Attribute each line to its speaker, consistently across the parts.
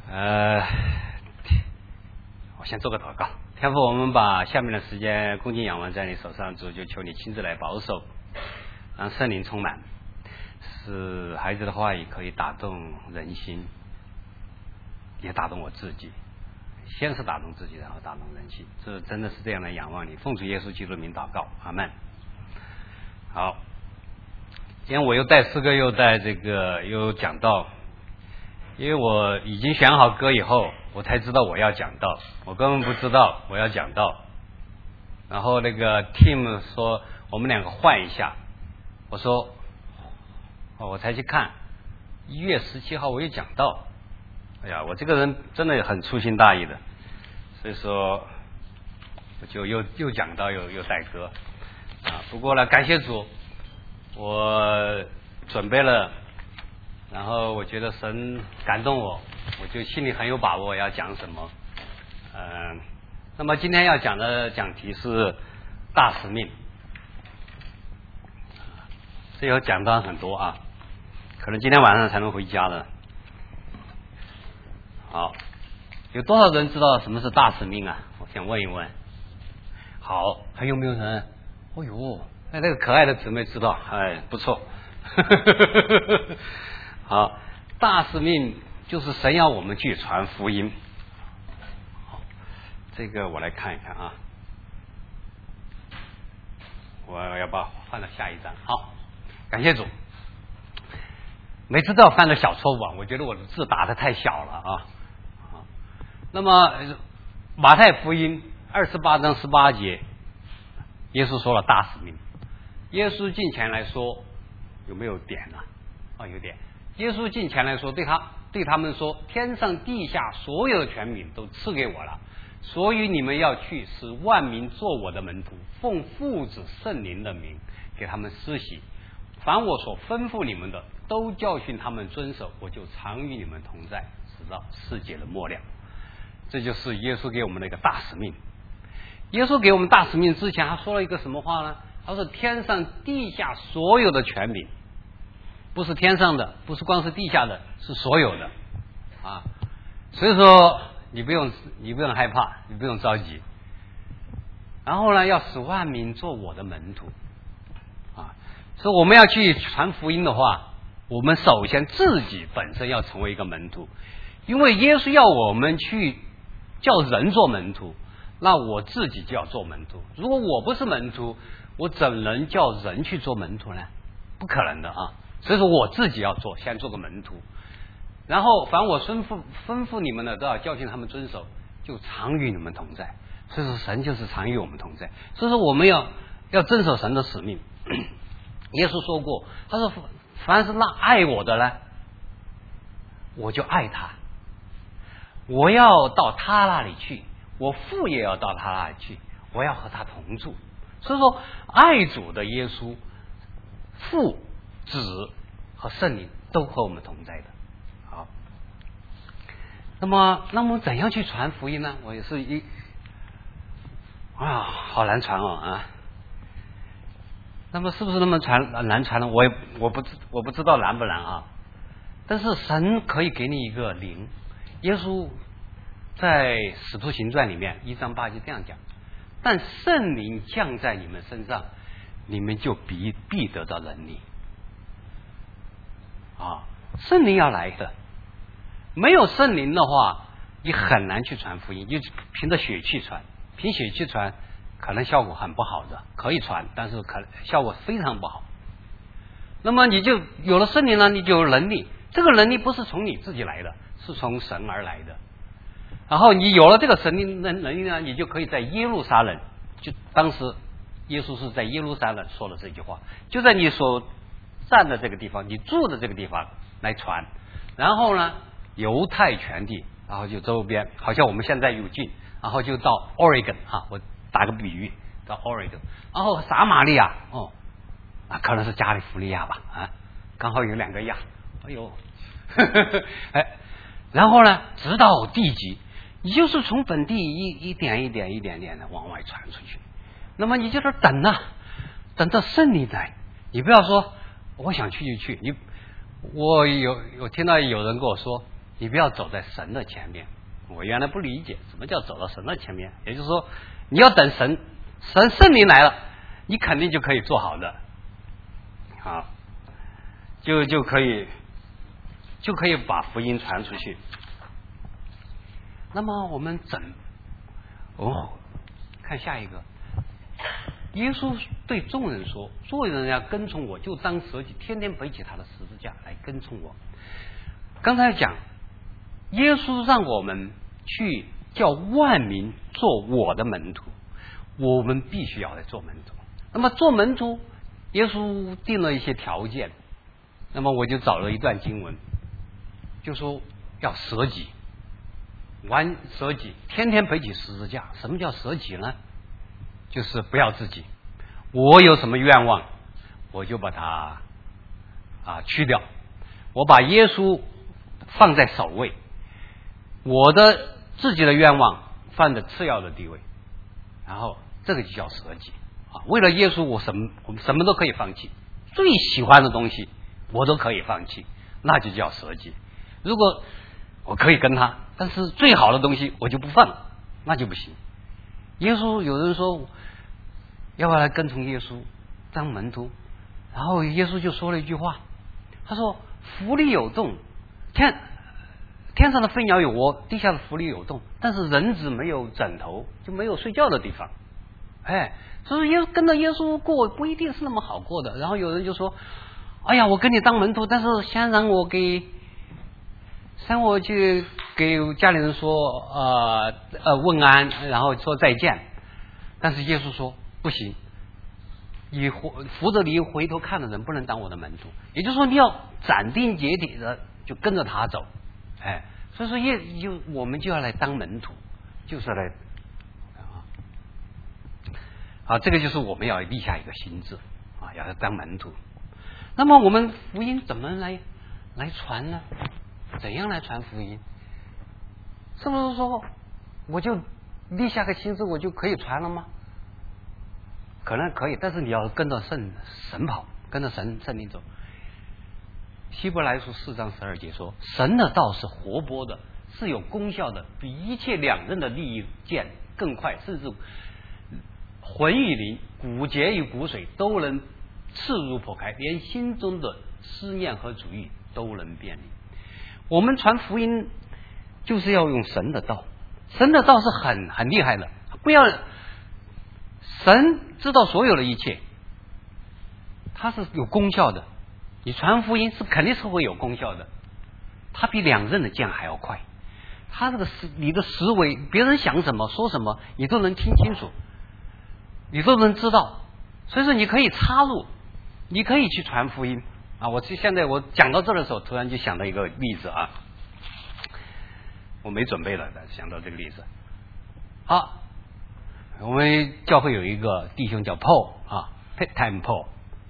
Speaker 1: 我先做个祷告。天父，我们把下面的时间恭敬仰望在你手上，主就求你亲自来保守，让圣灵充满，使孩子的话语可以打动人心，也打动我自己。先是打动自己，然后打动人心，这真的是这样的仰望你。奉主耶稣基督的名祷告，阿们。好，今天我又带诗歌，又带又讲道，因为我已经选好歌以后，我才知道我要讲道，我根本不知道我要讲道。然后Tim 说我们两个换一下，我说我才去看1月17号我又讲道。哎呀，我这个人真的很粗心大意的，所以说我就又讲到又带歌啊。不过呢，感谢主，我准备了，然后我觉得神感动我，我就心里很有把握要讲什么。那么今天要讲的讲题是大使命，这有讲到很多啊，可能今天晚上才能回家了。好，有多少人知道什么是大使命啊？我想问一问。好，还有没有人？哦呦，那个可爱的姊妹知道，哎，不错。好，大使命就是神要我们去传福音。好，这个我来看一看啊。我要把它换到下一章。好，感谢主。每次都要犯个小错误啊，我觉得我的字打得太小了啊。那么马太福音28章18节，耶稣说了大使命。耶稣进前来说，有没有点呢？有点。耶稣进前来说，对他们说，天上地下所有的权柄都赐给我了，所以你们要去，使万民做我的门徒，奉父子圣灵的名给他们施洗，凡我所吩咐你们的，都教训他们遵守，我就常与你们同在，直到世界的末了。这就是耶稣给我们的一个大使命。耶稣给我们大使命之前，他说了一个什么话呢？他说天上地下所有的权柄，不是天上的，不是光是地下的，是所有的啊。所以说你不用害怕，你不用着急。然后呢，要使万民做我的门徒啊。所以我们要去传福音的话，我们首先自己本身要成为一个门徒，因为耶稣要我们去叫人做门徒，那我自己就要做门徒。如果我不是门徒，我怎能叫人去做门徒呢？不可能的啊！所以说我自己要先做个门徒，然后凡我吩咐你们的，都要教训他们遵守，就常与你们同在。所以说神就是常与我们同在。所以说我们要遵守神的使命。耶稣说过，他说凡是爱我的呢，我就爱他，我要到他那里去，我父也要到他那里去，我要和他同住。所以说爱主的耶稣，父子和圣灵都和我们同在的。好，那么怎样去传福音呢？我也是好难传啊。那么是不是那么难传呢？我不知道难不难啊。但是神可以给你一个灵。耶稣在使徒行传里面1章8节这样讲，但圣灵降在你们身上，你们就必得到能力啊！圣灵要来的，没有圣灵的话，你很难去传福音，就凭着血气传，凭血气传可能效果很不好的，可以传，但是效果非常不好。那么你就有了圣灵呢，你就有能力，这个能力不是从你自己来的，是从神而来的。然后你有了这个神灵的能力呢，你就可以在耶路撒冷，就当时耶稣是在耶路撒冷说的这句话，就在你所站的这个地方，你住的这个地方来传。然后呢，犹太全地，然后就周边，好像我们现在有近，然后就到 Oregon 我打个比喻，到 Oregon， 然后撒玛利亚可能是加利福尼亚吧刚好有2个亚，哎呦，然后呢，直到地极，你就是从本地一点的往外传出去。那么你就是等到圣灵来，你不要说我想去就去。我有听到有人跟我说， 你不要走在神的前面。我原来不理解什么叫走到神的前面，也就是说你要等神圣灵来了，你肯定就可以做好的啊，就可以把福音传出去。那么我们看下一个，耶稣对众人说：做人要跟从我，就当舍己，天天背起他的十字架来跟从我。刚才讲耶稣让我们去叫万民做我的门徒，我们必须要来做门徒。那么做门徒，耶稣定了一些条件，那么我就找了一段经文，就说要舍己，舍己，天天背起十字架。什么叫舍己呢？就是不要自己，我有什么愿望我就把它去掉，我把耶稣放在首位，我的自己的愿望放在次要的地位，然后这个就叫舍己啊。为了耶稣，我什么都可以放弃，最喜欢的东西我都可以放弃，那就叫舍己。如果我可以跟他，但是最好的东西我就不放，那就不行。耶稣有人说要不要来跟从耶稣当门徒，然后耶稣就说了一句话，他说福里有洞，天上的飞鸟有窝，地下的福里有洞，但是人子没有枕头，就没有睡觉的地方。所以跟着耶稣过不一定是那么好过的。然后有人就说，哎呀，我跟你当门徒，但是先让我去给家里人说问安，然后说再见。但是耶稣说不行，你扶着你回头看的人不能当我的门徒，也就是说你要斩钉截铁的就跟着他走。所以说我们就要来当门徒，就是来这个就是我们要立下一个心志要来当门徒。那么我们福音怎么来传呢？怎样来传福音？是不是说我就立下个心志我就可以传了吗？可能可以，但是你要跟着神跑，跟着圣灵走。希伯来书4章12节说，神的道是活泼的，是有功效的，比一切两刃的利剑更快，甚至魂与灵、骨节与骨髓都能刺入剖开，连心中的思念和主意都能辨明。我们传福音就是要用神的道，神的道是很厉害的，不要神知道所有的一切，它是有功效的。你传福音是肯定是会有功效的，它比两刃的剑还要快。它你的思维，别人想什么说什么，你都能听清楚，你都能知道。所以说你可以插入，你可以去传福音现在我讲到这的时候，突然就想到一个例子我没准备了，但想到这个例子。我们教会有一个弟兄叫 Paul，Time Paul，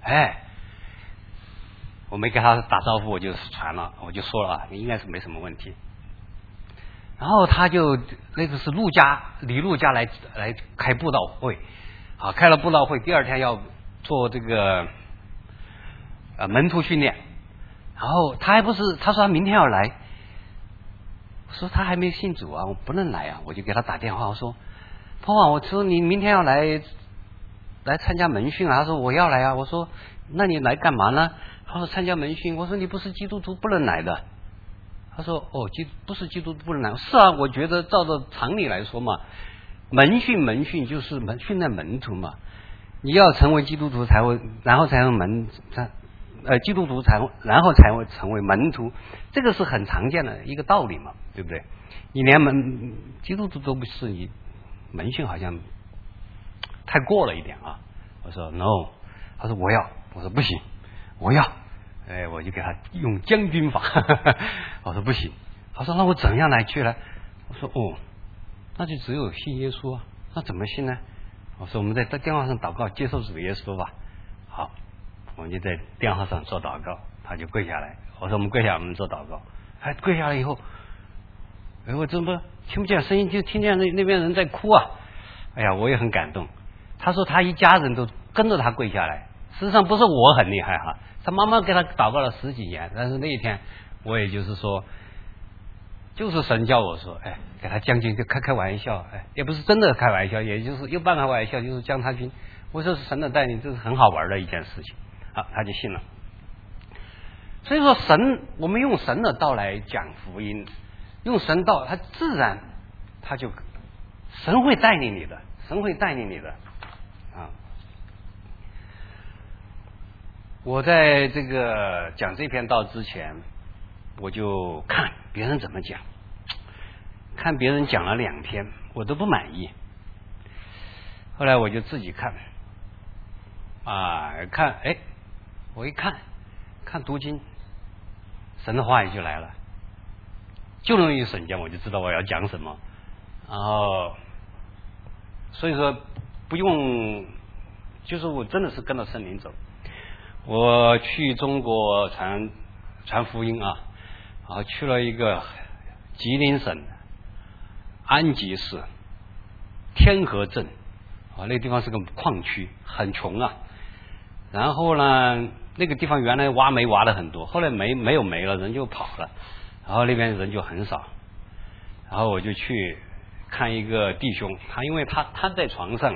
Speaker 1: 我没给他打招呼，我就传了，我就说了应该是没什么问题。然后他就那个是李路加来开布道会，开了布道会，第二天要做这个门徒训练，然后他说他明天要来，我说他还没信主我不能来我就给他打电话，我说Paul，我说你明天要来参加门训他说我要来我说那你来干嘛呢？他说参加门训。我说你不是基督徒不能来的。他说不是基督徒不能来。是我觉得照着常理来说嘛，门训就是训练门徒嘛，你要成为基督徒然后才会基督徒然后才会成为门徒，这个是很常见的一个道理嘛，对不对？你连基督徒都不是，你门训好像太过了一点我说 no， 他说我要，我说不行，我要，我就给他用将军法我说不行，他说那我怎样来去呢？我说那就只有信耶稣那怎么信呢？我说我们在电话上祷告，接受主耶稣吧。好，我们就在电话上做祷告，他就跪下来。我说我们跪下来，我们做祷告。跪下来以后，我怎么听不见声音，就听见那边人在哭哎呀，我也很感动。他说他一家人都跟着他跪下来，实际上不是我很厉害他妈妈给他祷告了10几年，但是那一天我也就是说就是神叫我说，哎，给他将军就开玩笑，哎，也不是真的开玩笑，也就是又半开玩笑，就是将他军。我说是神的带领，这是很好玩的一件事情。好，他就信了。所以说我们用神的道来讲福音，用神道，他自然他就神会带领你的，神会带领你的啊。我在这个讲这篇道之前，我就看别人怎么讲，看别人讲了2篇，我都不满意。后来我就自己看看，哎，我一看读经，神的话语就来了，就能一瞬间我就知道我要讲什么。然后所以说不用，就是我真的是跟着圣灵走。我去中国传福音啊，然后去了一个吉林省安吉市天河镇啊，那个地方是个矿区，很穷啊。然后呢，那个地方原来挖煤挖的很多，后来没有煤了，人就跑了，然后那边人就很少。然后我就去看一个弟兄，因为他在床上，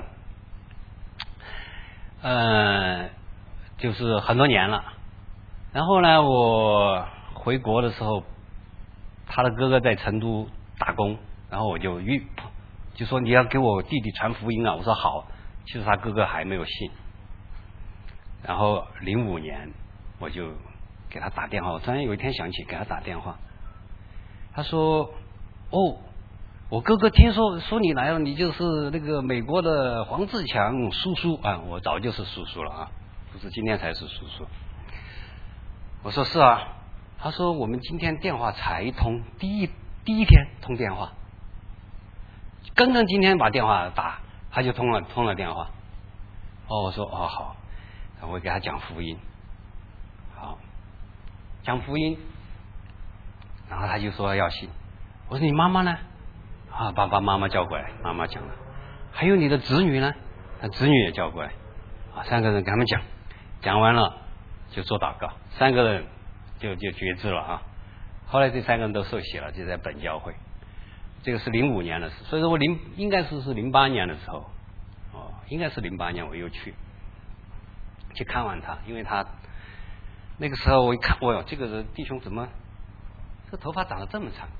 Speaker 1: 就是很多年了。然后呢，我回国的时候，他的哥哥在成都打工，然后我就说你要给我弟弟传福音啊，我说好。其实他哥哥还没有信。然后05年我就给他打电话，我突然有一天想起给他打电话，他说哦，我哥哥听说你来了，你就是那个美国的黄志强叔叔啊。我早就是叔叔了啊，不是今天才是叔叔。我说是啊。他说我们今天电话才通，第一天通电话，刚刚今天把电话打，他就通了电话。我说好，我给他讲福音，好，讲福音，然后他就说要信。我说你妈妈呢？把妈妈叫过来，妈妈讲了。还有你的子女呢？子女也叫过来，3个人给他们讲完了就做祷告，3个人就决志了啊。后来这3个人都受洗了，就在本教会。这个是05年的事，所以说我应该是08年的时候，应该是08年我又去看望他，因为他那个时候我一看，这个人弟兄怎么这头发长得这么长，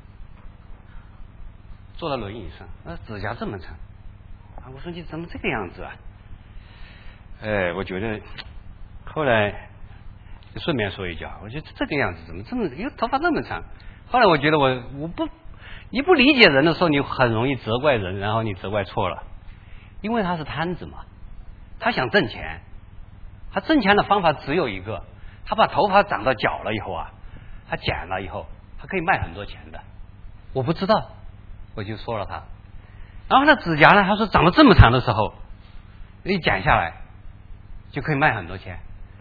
Speaker 1: 坐在轮椅上，指甲这么长我说你怎么这个样子啊？我觉得后来就顺便说一句，我觉得这个样子怎么这么，因为头发那么长。后来我觉得你不理解人的时候，你很容易责怪人，然后你责怪错了，因为他是摊子嘛，他想挣钱，他挣钱的方法只有一个，他把头发长到脚了以后他剪了以后，他可以卖很多钱的。我不知道，我就说了他。然后他指甲呢，他说长得这么长的时候，一剪下来就可以卖很多钱。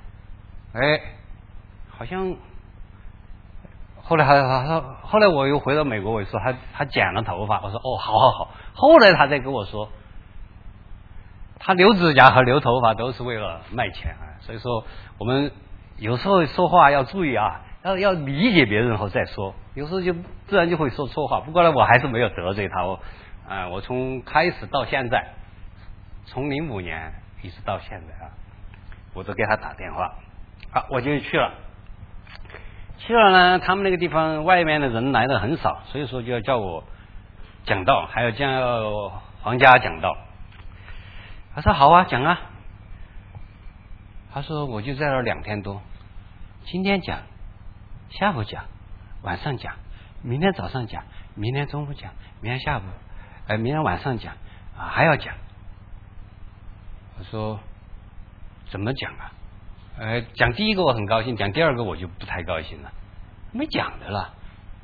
Speaker 1: 好像后来我又回到美国，我说他剪了头发，我说好。后来他再跟我说，他留指甲和留头发都是为了卖钱所以说我们有时候说话要注意要理解别人后再说，有时候就自然就会说错话。不过呢，我还是没有得罪他。我从开始到现在，从05年一直到现在我都给他打电话我就去了呢。他们那个地方外面的人来的很少，所以说就要叫我讲道，还要叫黄家讲道。他说好啊，讲啊。他说我就在这2天多，今天讲，下午讲，晚上讲，明天早上讲，明天中午讲，明天下午明天晚上讲还要讲。我说怎么讲讲第一个我很高兴，讲第二个我就不太高兴了，没讲的了，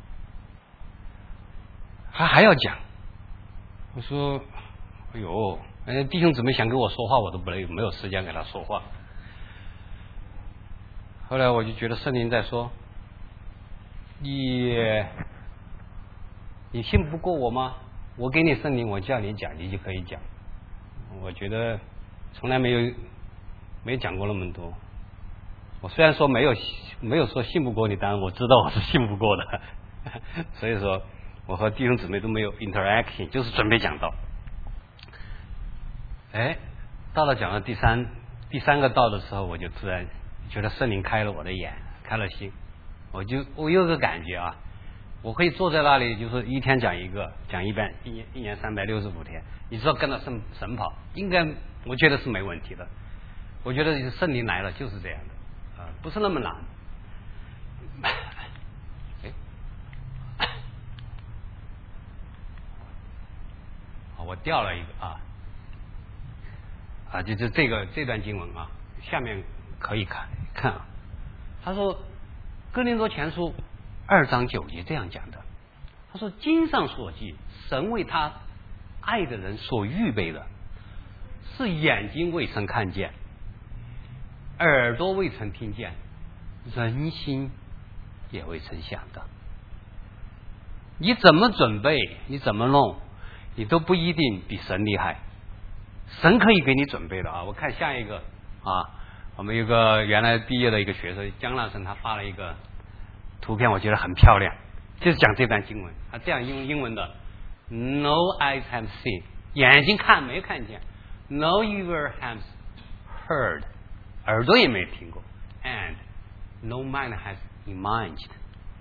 Speaker 1: 还要讲。我说哎呦，弟兄姊妹想跟我说话，我都没有时间给他说话。后来我就觉得圣灵在说，你信不过我吗？我给你圣灵，我叫你讲，你就可以讲。我觉得从来没有讲过那么多。我虽然说没有说信不过你，但是我知道我是信不过的。所以说我和弟兄姊妹都没有 interaction， 就是准备讲道。到了讲到第三个道的时候，我就自然觉得圣灵开了我的眼，开了心。我有个感觉啊，我可以坐在那里，就是一天讲一遍，一年365天，你知道跟着神跑，应该我觉得是没问题的。我觉得圣灵来了就是这样的不是那么难。我掉了一个就这段经文啊，下面可以看啊。他说哥林多前书2章9节这样讲的，他说经上所记，神为他爱的人所预备的，是眼睛未曾看见，耳朵未曾听见，人心也未曾想到。你怎么准备，你怎么弄，你都不一定比神厉害。神可以给你准备的我看下一个我们有个原来毕业的一个学生江老师，他发了一个图片，我觉得很漂亮，就是讲这段经文。他这样用英文的 ：No eyes have seen， 眼睛没看见 ；No ear has heard， 耳朵也没听过 ；And no mind has imagined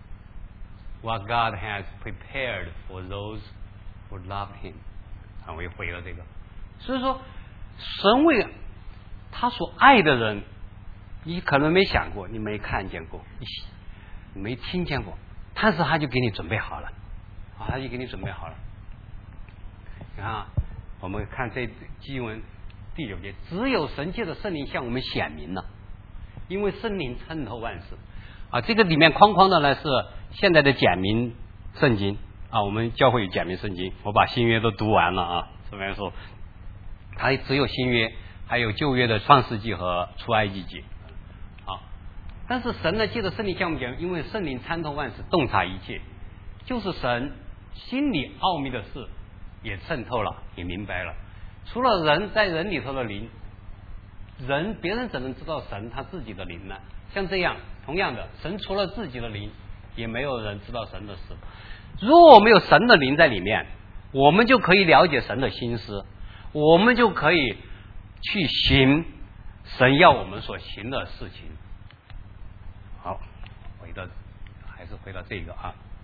Speaker 1: what God has prepared for those who love Him。我又回了这个。所以说，神为他所爱的人，你可能没想过，你没看见过，你没听见过，但是他就给你准备好了他就给你准备好了。你看我们看这经文第9节，只有神借着圣灵向我们显明了，因为圣灵参透万事这个里面框框的呢是现在的简明圣经我们教会有简明圣经，我把新约都读完了这边说它只有新约，还有旧约的创世纪和出埃及记但是神呢借着圣灵向我们讲，因为圣灵参透万事，洞察一切，就是神心里奥秘的事也渗透了，也明白了。除了人在人里头的灵，别人怎能知道神他自己的灵呢？像这样同样的，神除了自己的灵，也没有人知道神的事。如果我们有神的灵在里面，我们就可以了解神的心思，我们就可以去行神要我们所行的事情。好，还是回到这个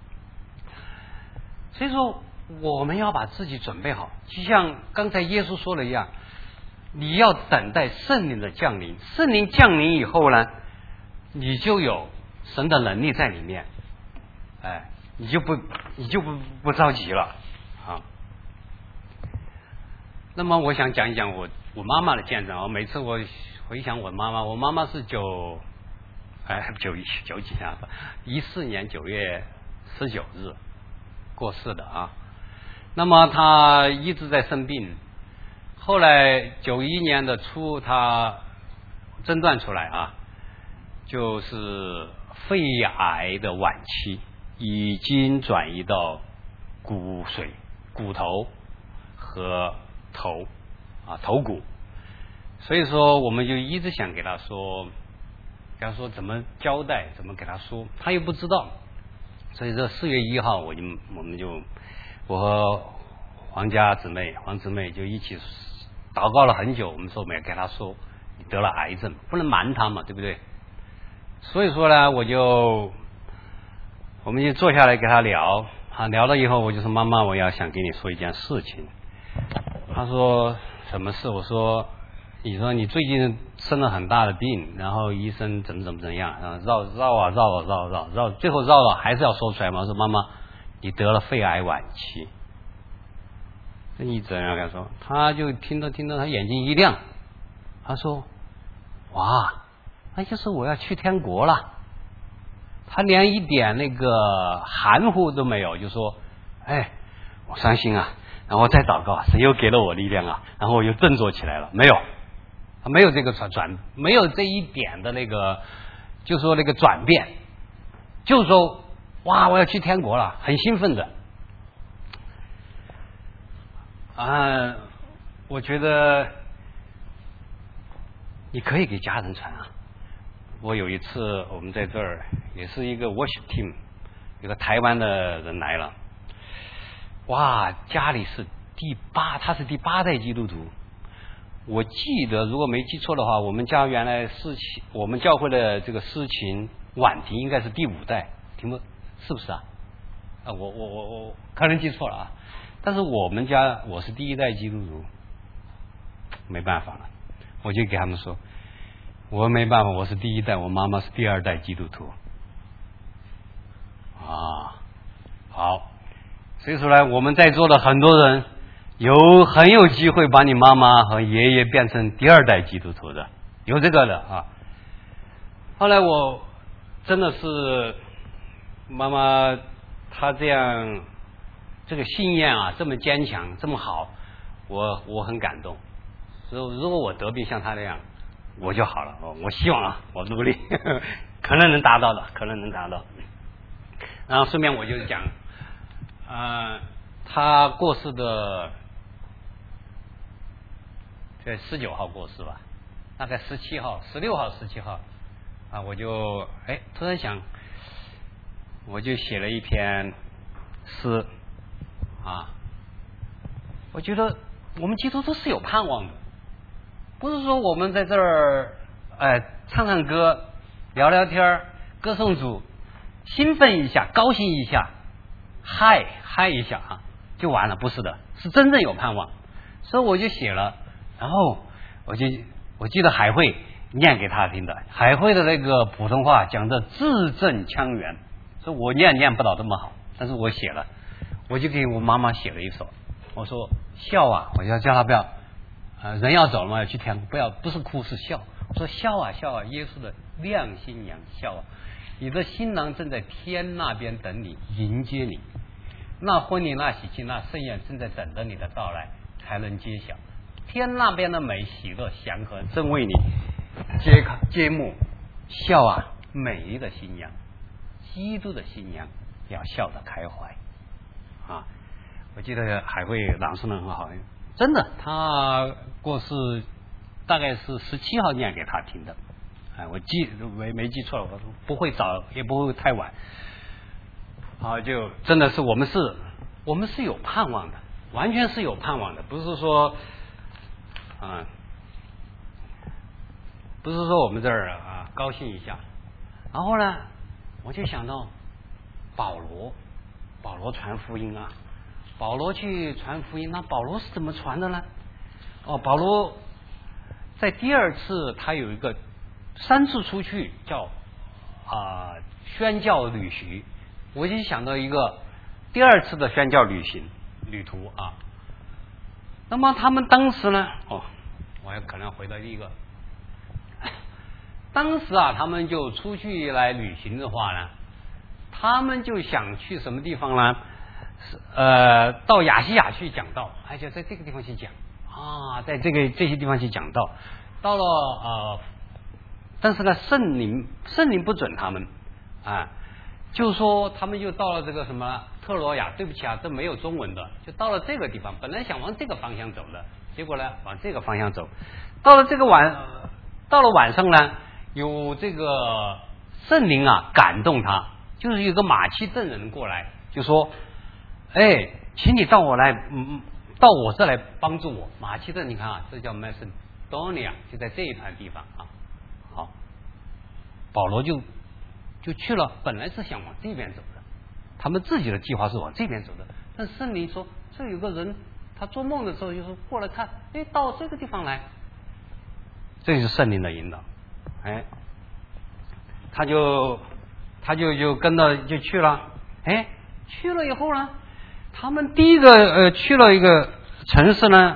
Speaker 1: 所以说我们要把自己准备好，就像刚才耶稣说的一样，你要等待圣灵的降临。圣灵降临以后呢，你就有神的能力在里面，你就不着急了那么我想讲一讲我妈妈的见证每次我回想我妈妈是14年9月19日过世的那么她一直在生病，后来91年的初她诊断出来就是肺癌的晚期，已经转移到骨头和头骨。所以说我们就一直想给他说怎么交代，怎么给他说，他又不知道。所以说4月1号我和黄姊妹就一起祷告了很久，我们说我们要给他说你得了癌症，不能瞒他嘛，对不对？所以说呢我们就坐下来给他聊聊了以后，我就说妈妈，我要想跟你说一件事情。他说什么事？我说你说你最近生了很大的病，然后医生怎么样绕，最后绕了还是要说出来嘛。我说妈妈，你得了肺癌晚期。你怎样跟他说？他就听着他眼睛一亮，他说哇，那就是我要去天国了。他连一点那个含糊都没有，就说我伤心然后再祷告，神又给了我力量然后我又振作起来了。没有这个没有这一点的那个，就说那个转变，就说哇我要去天国了，很兴奋的我觉得你可以给家人传我有一次我们在这儿也是一个 worship team， 一个台湾的人来了， 哇，家里是他是第8代基督徒。我记得如果没记错的话，我们家原来我们教会的这个司琴婉婷应该是第5代，听不是不是啊？我可能记错了啊。但是我是第1代基督徒，没办法了，我就给他们说，我没办法，我是第1代，我妈妈是第2代基督徒。啊，好，所以说呢，我们在座的很多人很有机会把你妈妈和爷爷变成第2代基督徒的，有这个的啊。后来我真的是妈妈她这个信念啊这么坚强这么好，我很感动。如果我得病像她那样，我就好了。我希望啊，我努力，可能能达到的，可能能达到。然后顺便我就讲，他过世的在19号过世吧，大概16号、17号啊，我就突然想，我就写了一篇诗啊，我觉得我们基督徒是有盼望的，不是说我们在这儿唱唱歌、聊聊天、歌颂主，兴奋一下、高兴一下、嗨一下啊，就完了，不是的，是真正有盼望。所以我就写了，然后我记得海会念给他听的，海会的那个普通话讲的字正腔圆，所以我念不到这么好，但是我写了，我就给我妈妈写了一首，我说笑啊，我要叫她不要人要走了嘛，要去天国，不是哭是笑，我说笑啊笑啊，耶稣的亮新娘笑啊，你的新郎正在天那边等你，迎接你，那婚礼那喜庆那盛宴正在等着你的到来才能揭晓，天那边的美喜乐祥和正为你揭幕，笑啊美丽的新娘，基督的新娘要笑得开怀啊！我记得海会朗诵的很好，真的，他过世大概是17号念给他听的，我没记错了，我不会早也不会太晚，就真的是我们是有盼望的，完全是有盼望的，不是说我们这儿高兴一下。然后呢，我就想到保罗传福音啊，保罗去传福音，那保罗是怎么传的呢？保罗在第2次他有一个3次出去叫宣教旅行，我就想到一个第2次的宣教旅途啊。那么他们当时呢，我也可能回到第一个，当时他们就出去来旅行的话呢，他们就想去什么地方呢？到亚细亚去讲道，就在这个地方去讲在这些地方去讲道。到了但是呢，圣灵不准他们就说他们就到了这个什么特罗亚，对不起这没有中文的，就到了这个地方，本来想往这个方向走的，结果呢往这个方向走，到了晚上呢，有这个圣灵感动他，就是有个马其顿人过来就说请你到我这来帮助我。马其顿你看这叫 Macedonia， 就在这一段地方好，保罗就去了，本来是想往这边走的，他们自己的计划是往这边走的，但圣灵说这有个人他做梦的时候就说过来看，到这个地方来，这就是圣灵的引导，他就跟着就去了，去了以后呢，他们第一个去了一个城市呢，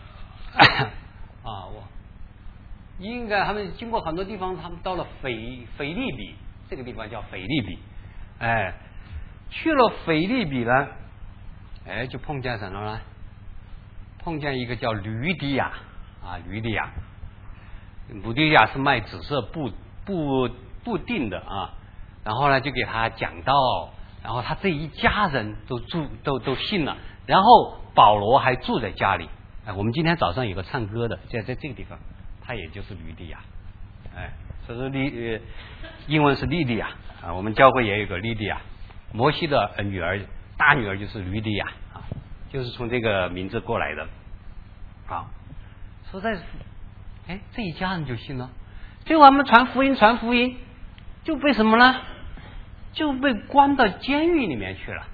Speaker 1: 应该他们经过很多地方，他们到了腓利比，这个地方叫腓利比，去了腓利比呢，就碰见什么呢？碰见一个叫吕底亚吕底亚是卖紫色布锭的然后呢就给他讲道，然后他这一家人都信了，然后保罗还住在家里。我们今天早上有个唱歌的，在这个地方，他也就是吕底亚，所以说英文是利利亚我们教会也有个利利亚，摩西的大女儿就是吕底亚就是从这个名字过来的。啊，实在是，这一家人就信了。最后他们传福音，就被什么呢？就被关到监狱里面去了。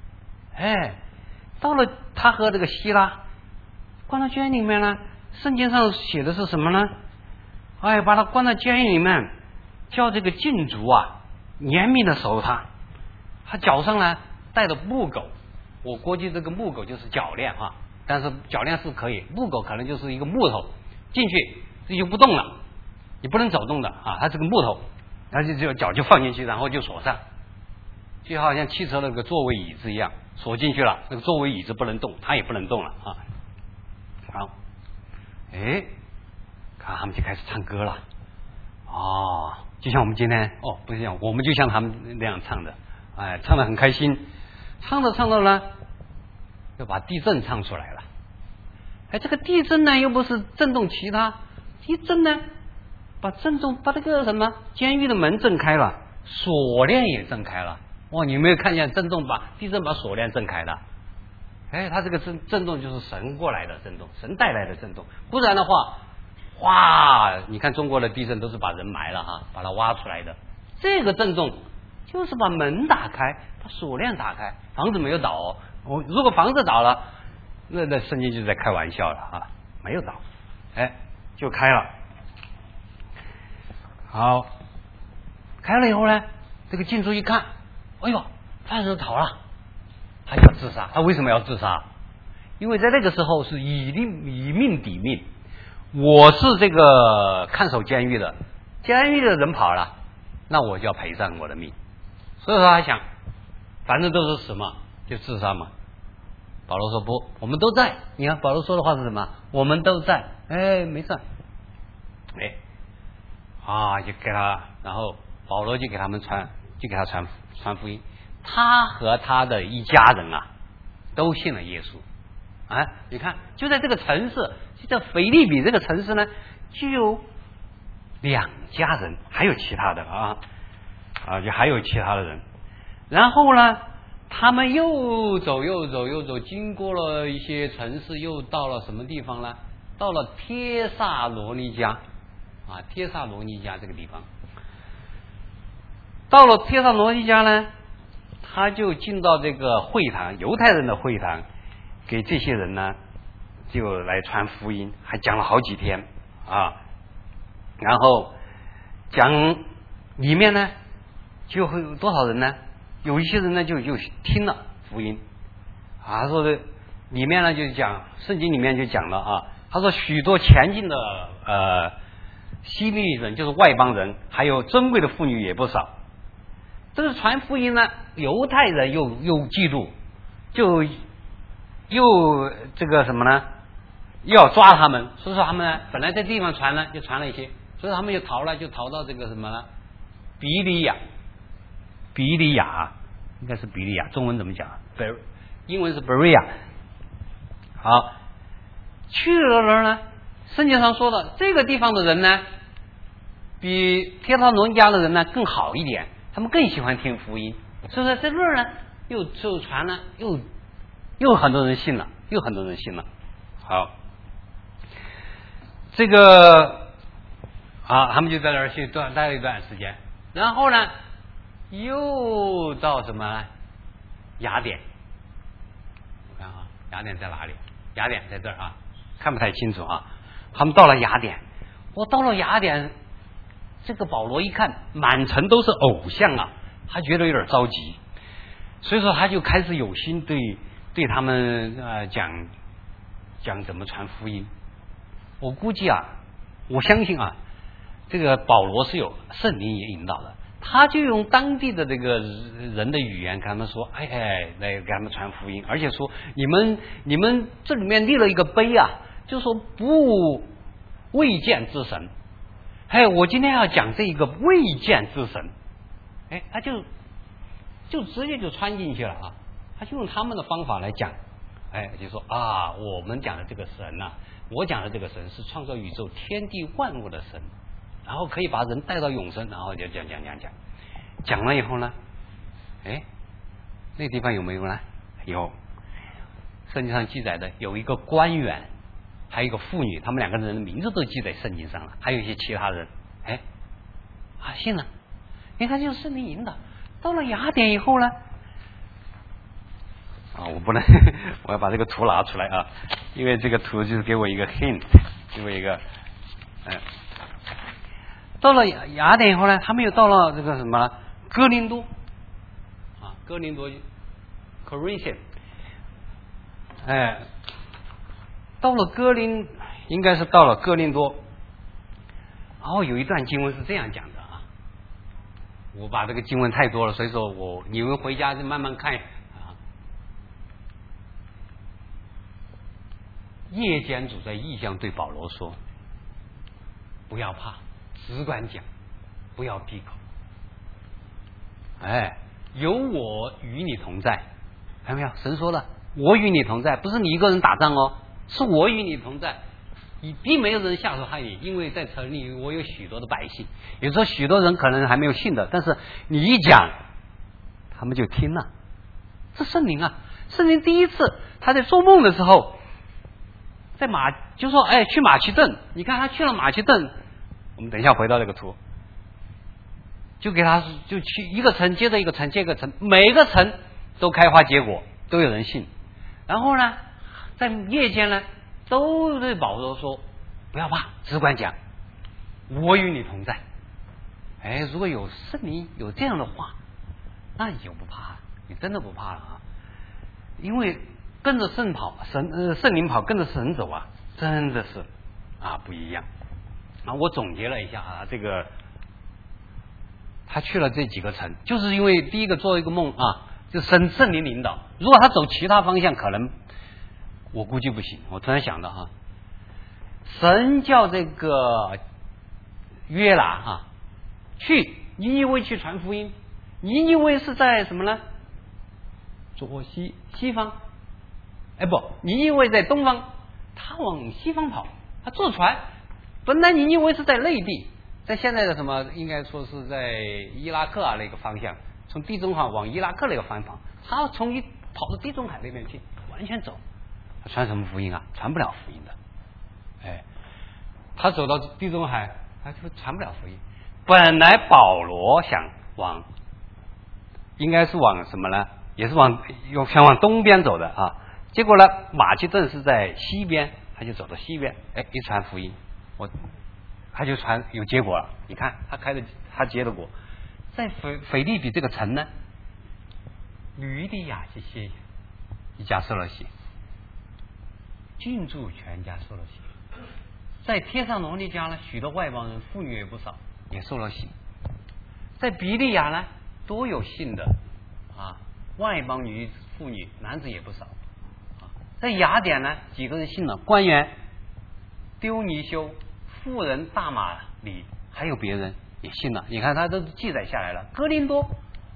Speaker 1: 到了他和这个希拉关到监狱里面呢，圣经上写的是什么呢？把他关到监狱里面，叫这个禁足啊严密的守他。他脚上呢带着木狗，我估计这个木狗就是脚链啊，但是脚链是可以，木狗可能就是一个木头，进去这就不动了，你不能走动的啊，它是个木头，然后就脚就放进去，然后就锁上，就好像汽车那个座位椅子一样，锁进去了，那个座位椅子不能动，它也不能动了啊。好，看他们就开始唱歌了，就像我们今天不是这样，我们就像他们那样唱的，唱得很开心，唱着呢，就把地震唱出来了。这个地震呢又不是震动其他，地震呢把这个什么监狱的门震开了，锁链也震开了。你有没有看见地震把锁链震开的？它这个震动就是神过来的震动，神带来的震动，不然的话，你看中国的地震都是把人埋了哈，把它挖出来的。这个震动就是把门打开，把锁链打开，房子没有倒。如果房子倒了，那圣经就在开玩笑了啊，没有倒，就开了。好，开了以后呢，这个禁足一看，犯人逃了，他要自杀。他为什么要自杀？因为在那个时候是以命抵命。我是这个看守监狱的，监狱的人跑了，那我就要赔上我的命。所以说他想，反正都是死嘛，就自杀嘛。保罗说不，我们都在。你看保罗说的话是什么？我们都在。没事。就给他，然后保罗就给他传福音。他和他的一家人都信了耶稣。你看，就在这个城市，就在腓立比这个城市呢，就有2家人，还有其他的就还有其他的人。然后呢，他们又走，经过了一些城市，又到了什么地方呢？到了帖撒罗尼迦这个地方。到了帖撒罗尼迦呢，他就进到这个会堂，犹太人的会堂，给这些人呢就来传福音，还讲了好几天然后讲里面呢就会有多少人呢？有一些人呢就听了福音他说的里面呢就讲，圣经里面就讲了他说许多前进的希利人，就是外邦人，还有尊贵的妇女也不少。这个传福音呢，犹太人又嫉妒，就又这个什么呢？又要抓他们，所以说他们呢本来在地方传呢，就传了一些，所以他们就逃到这个什么呢？比利亚，应该是比利亚，中文怎么讲？英文是 Berea。好，去了那儿呢，圣经上说的这个地方的人呢，比帖撒罗尼迦的人呢更好一点，他们更喜欢听福音，所以说在这儿呢又传了，又很多人信了，好，这个他们就在那儿去待了一段时间，然后呢又到什么雅典。我看雅典在哪里？雅典在这儿看不太清楚他们到了雅典，到了雅典，这个保罗一看满城都是偶像他觉得有点着急，所以说他就开始有心对他们讲怎么传福音。我估计我相信这个保罗是有圣灵也引导的，他就用当地的这个人的语言跟他们说，来给他们传福音，而且说你们这里面立了一个碑就说不未见之神。我今天要讲这一个未见之神。他就直接就穿进去了他就用他们的方法来讲，就说我们讲的这个神我讲的这个神是创造宇宙天地万物的神，然后可以把人带到永生，然后就讲了以后呢，那地方有没有呢？有。 圣经上记载的有一个官员，还有一个妇女，他们两个人的名字都记在圣经上了，还有一些其他人，信了，因为他就是圣灵引导。到了雅典以后呢，我不能我要把这个图拿出来啊，因为这个图就是给我一个 hint， 给我一个到了雅典以后呢，他们又到了这个什么哥林多Corinthian， 到了应该是到了哥林多。然后有一段经文是这样讲的啊，我把这个经文太多了，所以说你们回家就慢慢看啊。夜间主在异象对保罗说：“不要怕，只管讲，不要闭口。有我与你同在。”看到没有？神说了，我与你同在，不是你一个人打仗哦，是我与你同在。你并没有人下手害你，因为在城里我有许多的百姓，有时候许多人可能还没有信的，但是你一讲，他们就听了。是圣灵啊！圣灵第一次他在做梦的时候，就说去马其顿，你看他去了马其顿，我们等一下回到这个图，就去一个城接着一个城接一个城，每个城都开花结果，都有人信。然后呢，在夜间呢，都对保罗说：“不要怕，只管讲，我与你同在。”如果有圣灵有这样的话，那你就不怕了，你真的不怕了啊！因为跟着圣灵跑，跟着神走啊，真的是不一样。我总结了一下这个他去了这几个城，就是因为第一个做一个梦就圣灵领导。如果他走其他方向，可能我估计不行。我突然想到神叫这个约拿去尼尼微去传福音。尼尼微是在什么呢？左西方，尼尼微在东方，他往西方跑，他坐船。本来尼尼微是在内地，在现在的什么，应该说是在伊拉克那个方向，从地中海往伊拉克那个方向，他跑到地中海那边去，完全走。他传什么福音啊？传不了福音的。他走到地中海，他就传不了福音。本来保罗应该是往什么呢？也是想往东边走的结果呢，马其顿是在西边，他就走到西边，一传福音，他就传有结果了。你看他结了果，在腓立比这个城呢，吕底亚一家受了洗，进驻全家受了洗。在帖撒罗尼迦呢，许多外邦人妇女也不少，也受了洗。在比利亚呢，都有信的外邦妇女男子也不少。在雅典呢，几个人信了，官员丢尼修、妇人大马里，还有别人也信了。你看他都记载下来了。哥林多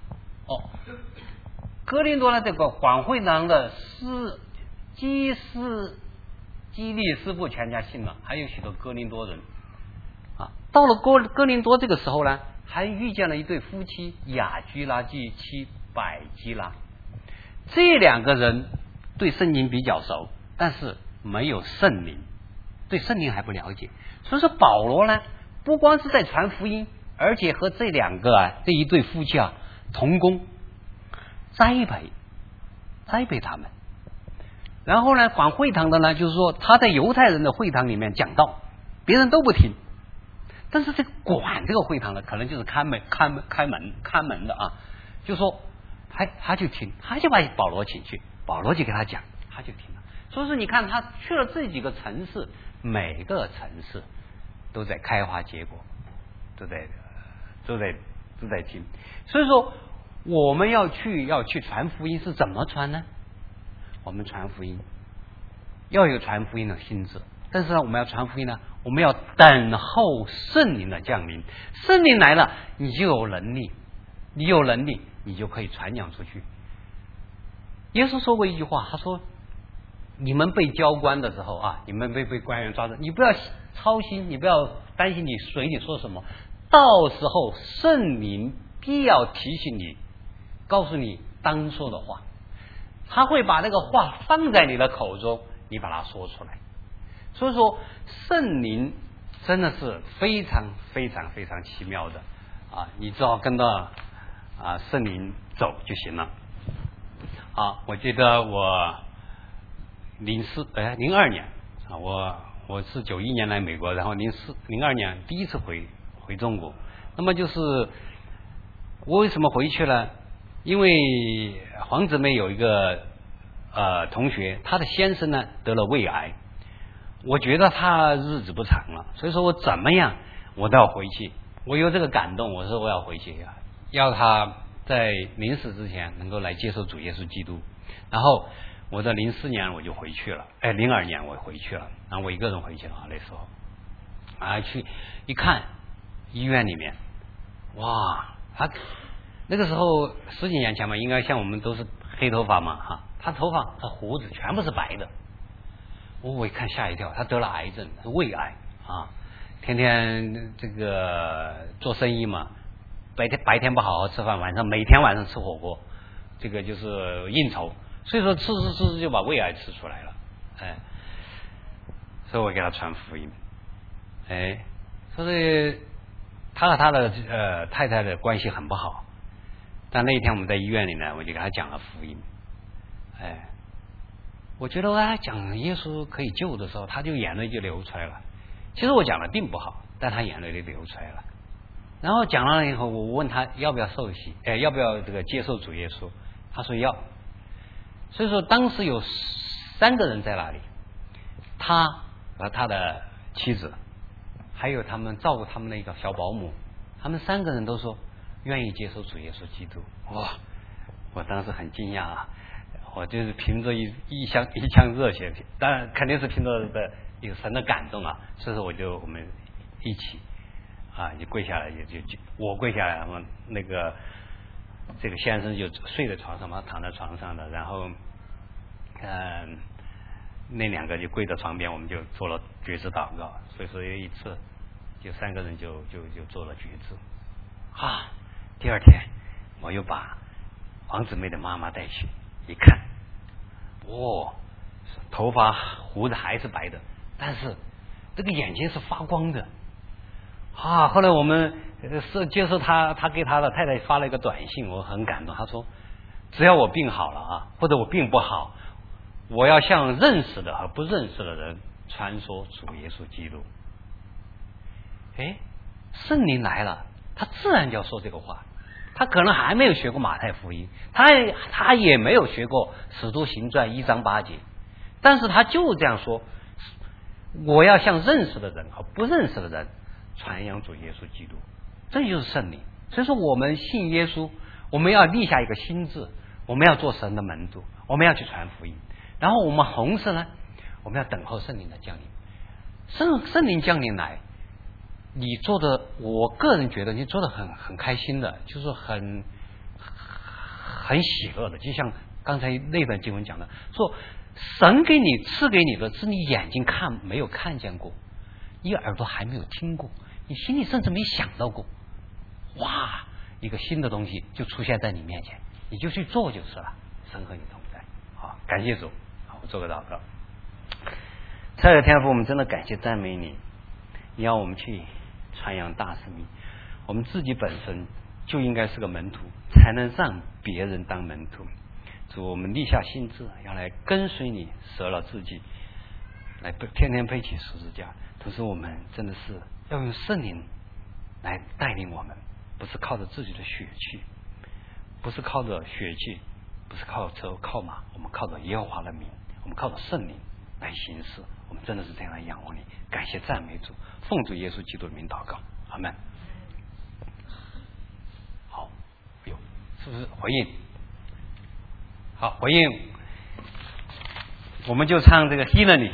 Speaker 1: 呢，这个管会堂的基利师傅全家信了，还有许多哥林多人到了哥林多这个时候呢，还遇见了一对夫妻，雅居拉及妻百基拉。这两个人对圣经比较熟，但是没有圣灵，对圣灵还不了解。所以说保罗呢，不光是在传福音，而且和这一对夫妻同工，栽培他们。然后呢，管会堂的呢，就是说他在犹太人的会堂里面讲道，别人都不听。但是这个管这个会堂的，可能就是看门的就说他就听，他就把保罗请去，保罗就给他讲，他就听了。所以说你看他去了这几个城市，每个城市都在开花结果，都在听。所以说我们要去传福音是怎么传呢？我们传福音要有传福音的心智，但是呢，我们要传福音呢，我们要等候圣灵的降临。圣灵来了，你就有能力，你就可以传讲出去。耶稣说过一句话，他说：“你们被交官的时候你们被官员抓着，你不要操心，你不要担心你嘴里说什么，到时候圣灵必要提醒你，告诉你当说的话。” 他会把那个话放在你的口中，你把它说出来。所以说圣灵真的是非常非常非常奇妙的啊！你只要跟着圣灵走就行了。我记得我02年啊，我是91年来美国，然后02年第一次回中国。那么就是我为什么回去了？因为黄姊妹有一个同学，她的先生呢得了胃癌，我觉得他日子不长了，所以说我怎么样我都要回去。我有这个感动，我说我要回去，要他在临死之前能够来接受主耶稣基督。然后我在04年我就回去了，02年我回去了，然后我一个人回去了那时候去一看医院里面，哇，他那个时候10几年前嘛，应该像我们都是黑头发嘛他头发和胡子全部是白的。我一看吓一跳，他得了癌症，是胃癌天天这个做生意嘛，白天不好好吃饭，每天晚上吃火锅，这个就是应酬，所以说吃就把胃癌吃出来了，所以我给他传福音，所以他和他的太太的关系很不好，但那一天我们在医院里呢，我就给他讲了福音，我觉得我讲耶稣可以救的时候，他就眼泪就流出来了。其实我讲的并不好，但他眼泪就流出来了。然后讲了以后，我问他要不要受洗，要不要这个接受主耶稣，他说要。所以说当时有3个人在那里，他和他的妻子，还有他们照顾他们的一个小保姆，他们3个人都说愿意接受主耶稣基督。哇，我当时很惊讶我就是凭着一腔热血，当然肯定是凭着有神的感动所以说我们一起就跪下来，就我跪下来，然后那个这个先生就睡在床上嘛，躺在床上的，然后那2个就跪在床边，我们就做了决志祷告。所以说有一次就3个人就做了决志第二天我又把黄姊妹的妈妈带去一看，头发胡子还是白的，但是这个眼睛是发光的后来我们接受他给他的太太发了一个短信，我很感动，他说只要我病好了或者我病不好，我要向认识的和不认识的人传说主耶稣基督。圣灵来了，他自然就要说这个话。他可能还没有学过马太福音，他也没有学过使徒行传1章8节，但是他就这样说，我要向认识的人和不认识的人传扬主耶稣基督，这就是圣灵。所以说我们信耶稣，我们要立下一个心志，我们要做神的门徒，我们要去传福音。然后我们同时呢，我们要等候圣灵的降临。圣灵降临来，你做的，我个人觉得你做的很开心的，就是很喜乐的，就像刚才那段经文讲的，说神给你赐给你的是你眼睛没有看见过，你耳朵还没有听过，你心里甚至没想到过，哇，一个新的东西就出现在你面前，你就去做就是了。神和你同在。好，感谢主。好，我做个祷告。亲爱的天父，我们真的感谢赞美你，你要我们去传扬大使命，我们自己本身就应该是个门徒，才能让别人当门徒。主，我们立下心志，要来跟随你，舍了自己，来天天背起十字架。同时我们真的是要用圣灵来带领我们，不是靠着自己的血气，不是靠着血气，不是靠车靠马，我们靠着耶和华的名，我们靠着圣灵来行事。我们真的是这样来仰望你，感谢赞美主，奉主耶稣基督的名祷告，阿们。好，是不是回应？好，回应，我们就唱这个希勒里。